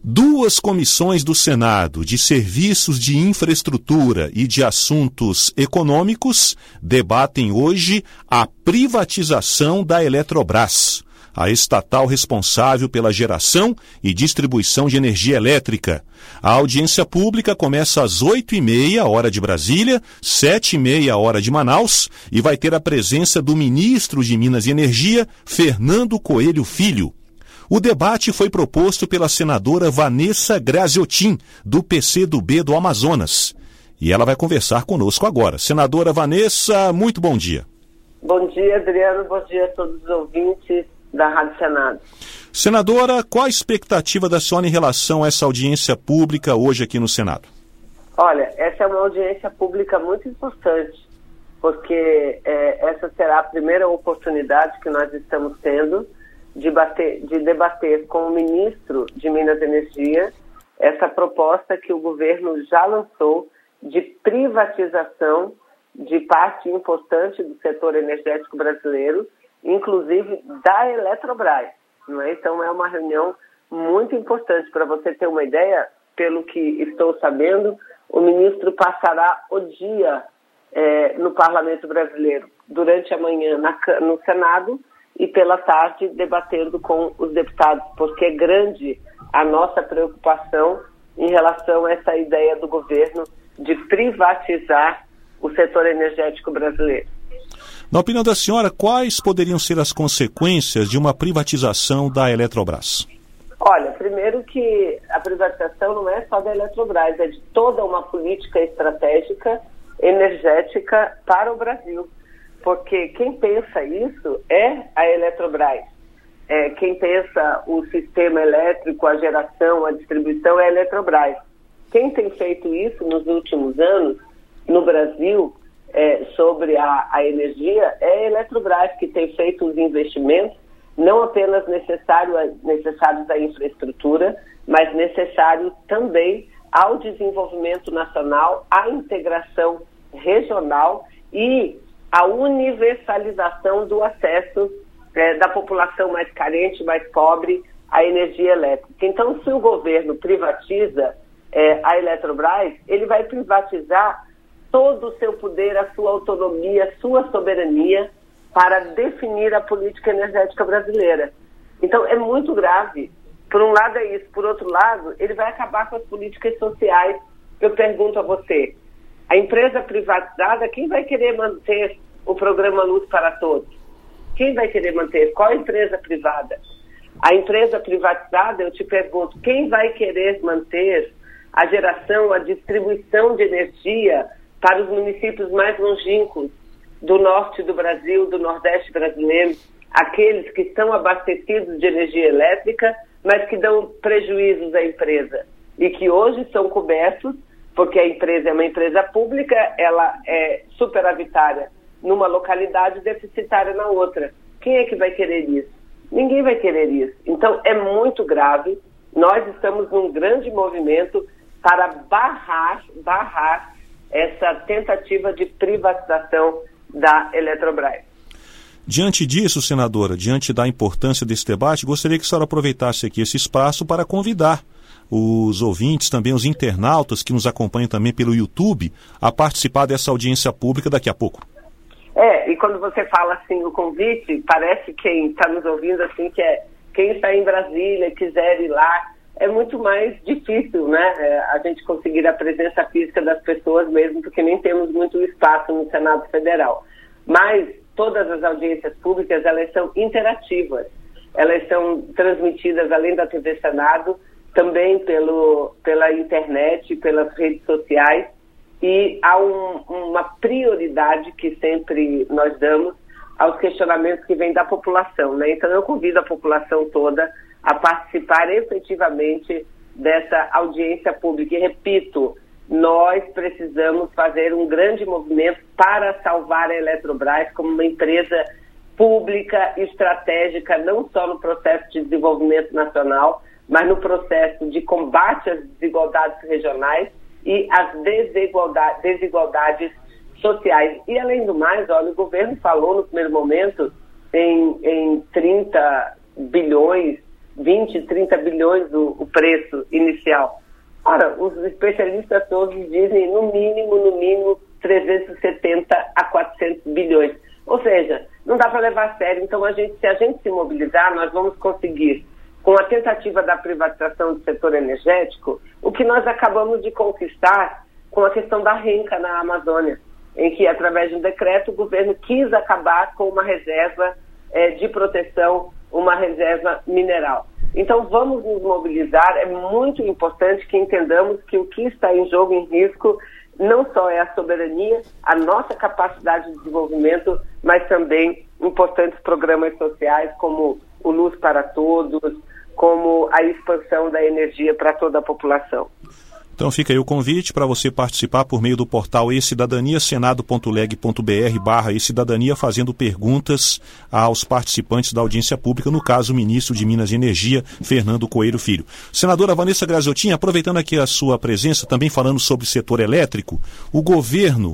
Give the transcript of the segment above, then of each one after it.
Duas comissões do Senado de Serviços de Infraestrutura e de Assuntos Econômicos debatem hoje a privatização da Eletrobras, a estatal responsável pela geração e distribuição de energia elétrica. A audiência pública começa às 8h30, hora de Brasília, 7h30, hora de Manaus, e vai ter a presença do ministro de Minas e Energia, Fernando Coelho Filho. O debate foi proposto pela senadora Vanessa Graziotin, do PCdoB do Amazonas. E ela vai conversar conosco agora. Senadora Vanessa, muito bom dia. Bom dia, Adriano. Bom dia a todos os ouvintes da Rádio Senado. Senadora, qual a expectativa da senhora em relação a essa audiência pública hoje aqui no Senado? Olha, essa é uma audiência pública muito importante, porque essa será a primeira oportunidade que nós estamos tendo de debater com o ministro de Minas e Energia essa proposta que o governo já lançou de privatização de parte importante do setor energético brasileiro, inclusive da Eletrobras. Não é? Então é uma reunião muito importante. Para você ter uma ideia, pelo que estou sabendo, o ministro passará o dia no Parlamento Brasileiro, durante a manhã no Senado, e pela tarde debatendo com os deputados, porque é grande a nossa preocupação em relação a essa ideia do governo de privatizar o setor energético brasileiro. Na opinião da senhora, quais poderiam ser as consequências de uma privatização da Eletrobras? Olha, primeiro que a privatização não é só da Eletrobras, é de toda uma política estratégica energética para o Brasil. Porque quem pensa isso é a Eletrobras. Quem pensa o sistema elétrico, a geração, a distribuição é a Eletrobras. Quem tem feito isso nos últimos anos no Brasil sobre a energia é a Eletrobras, que tem feito os investimentos não apenas necessários à infraestrutura, mas necessários também ao desenvolvimento nacional, à integração regional e a universalização do acesso da população mais carente, mais pobre, à energia elétrica. Então, se o governo privatiza a Eletrobras, ele vai privatizar todo o seu poder, a sua autonomia, a sua soberania para definir a política energética brasileira. Então, é muito grave. Por um lado é isso. Por outro lado, ele vai acabar com as políticas sociais. Eu pergunto a você, a empresa privatizada, quem vai querer manter o programa Luz para Todos? Quem vai querer manter? Qual empresa privada? A empresa privatizada, eu te pergunto, quem vai querer manter a geração, a distribuição de energia para os municípios mais longínquos do norte do Brasil, do nordeste brasileiro, aqueles que estão abastecidos de energia elétrica, mas que dão prejuízos à empresa e que hoje são cobertos porque a empresa é uma empresa pública, ela é superavitária numa localidade, deficitária na outra. Quem é que vai querer isso? Ninguém vai querer isso. Então, é muito grave. Nós estamos num grande movimento para barrar essa tentativa de privatização da Eletrobras. Diante disso, senadora, diante da importância desse debate, gostaria que a senhora aproveitasse aqui esse espaço para convidar os ouvintes, também os internautas que nos acompanham também pelo YouTube, a participar dessa audiência pública daqui a pouco. E quando você fala assim, o convite, parece quem está nos ouvindo assim, que quem está em Brasília, quiser ir lá, é muito mais difícil, né? A gente conseguir a presença física das pessoas mesmo, porque nem temos muito espaço no Senado Federal. Mas todas as audiências públicas, elas são interativas. Elas são transmitidas, além da TV Senado, também pela internet, pelas redes sociais, e há uma prioridade que sempre nós damos aos questionamentos que vêm da população, né? Então eu convido a população toda a participar efetivamente dessa audiência pública. E repito, nós precisamos fazer um grande movimento para salvar a Eletrobras como uma empresa pública, estratégica, não só no processo de desenvolvimento nacional, mas no processo de combate às desigualdades regionais e às desigualdades sociais. E, além do mais, olha, o governo falou no primeiro momento em 30 bilhões 20, 30 bilhões o preço inicial. Ora, os especialistas todos dizem no mínimo 370 a 400 bilhões. Ou seja, não dá para levar a sério. Então, se a gente se mobilizar, nós vamos conseguir, com a tentativa da privatização do setor energético, o que nós acabamos de conquistar com a questão da renca na Amazônia, em que, através de um decreto, o governo quis acabar com uma reserva de proteção, uma reserva mineral. Então, vamos nos mobilizar. É muito importante que entendamos que o que está em jogo, em risco, não só é a soberania, a nossa capacidade de desenvolvimento, mas também importantes programas sociais como o Luz para Todos, como a expansão da energia para toda a população. Então fica aí o convite para você participar por meio do portal e-Cidadania, senado.leg.br/e-Cidadania, fazendo perguntas aos participantes da audiência pública, no caso o ministro de Minas e Energia, Fernando Coelho Filho. Senadora Vanessa Graziotin, aproveitando aqui a sua presença, também falando sobre o setor elétrico, o governo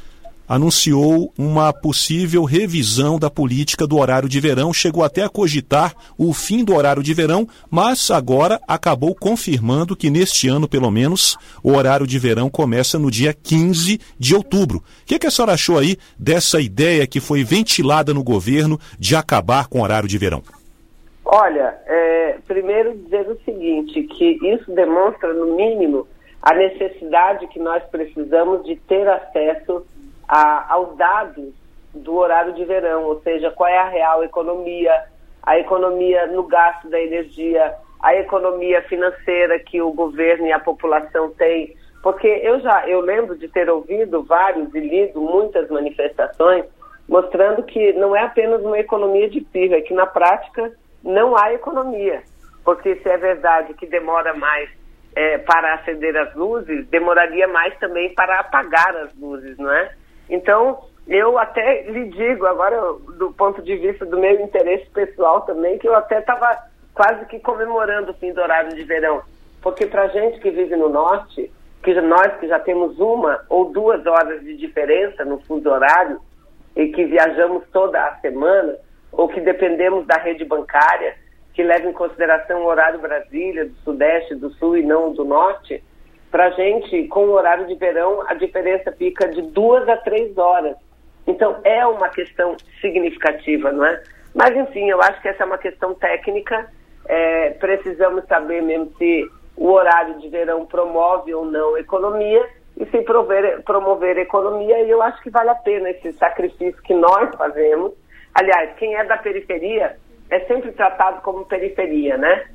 anunciou uma possível revisão da política do horário de verão, chegou até a cogitar o fim do horário de verão, mas agora acabou confirmando que neste ano, pelo menos, o horário de verão começa no dia 15 de outubro. O que a senhora achou aí dessa ideia que foi ventilada no governo de acabar com o horário de verão? Olha, primeiro dizer o seguinte, que isso demonstra, no mínimo, a necessidade que nós precisamos de ter acesso aos dados do horário de verão, ou seja, qual é a real economia, a economia no gasto da energia, a economia financeira que o governo e a população têm, porque eu lembro de ter ouvido vários e lido muitas manifestações mostrando que não é apenas uma economia de pirra, é que na prática não há economia, porque se é verdade que demora mais para acender as luzes, demoraria mais também para apagar as luzes, não é? Então, eu até lhe digo, agora, do ponto de vista do meu interesse pessoal também, que eu até estava quase que comemorando o fim do horário de verão. Porque para a gente que vive no norte, nós que já temos 1 ou 2 horas de diferença no fuso horário, e que viajamos toda a semana, ou que dependemos da rede bancária, que leva em consideração o horário Brasília, do Sudeste, do Sul e não do Norte, para a gente, com o horário de verão, a diferença fica de 2 a 3 horas. Então, é uma questão significativa, não é? Mas, enfim, eu acho que essa é uma questão técnica. Precisamos saber mesmo se o horário de verão promove ou não economia, e se promover economia, e eu acho que vale a pena esse sacrifício que nós fazemos. Aliás, quem é da periferia é sempre tratado como periferia, né?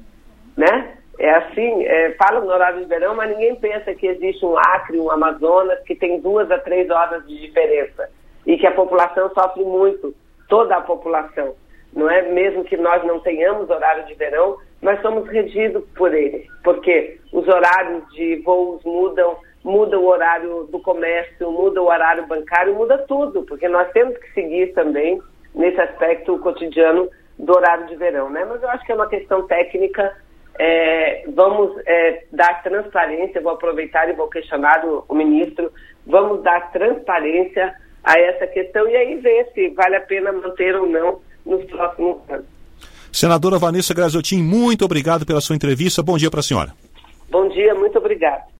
É assim, fala no horário de verão, mas ninguém pensa que existe um Acre, um Amazonas, que tem 2 a 3 horas de diferença e que a população sofre muito, toda a população. Não é mesmo que nós não tenhamos horário de verão, mas somos regidos por ele, porque os horários de voos mudam, muda o horário do comércio, muda o horário bancário, muda tudo, porque nós temos que seguir também, nesse aspecto cotidiano do horário de verão, né? Mas eu acho que é uma questão técnica. Vamos dar transparência, vou aproveitar e vou questionar o ministro, vamos dar transparência a essa questão e aí ver se vale a pena manter ou não nos próximos anos. Senadora Vanessa Graziotin, muito obrigado pela sua entrevista, bom dia para a senhora. Bom dia, muito obrigada.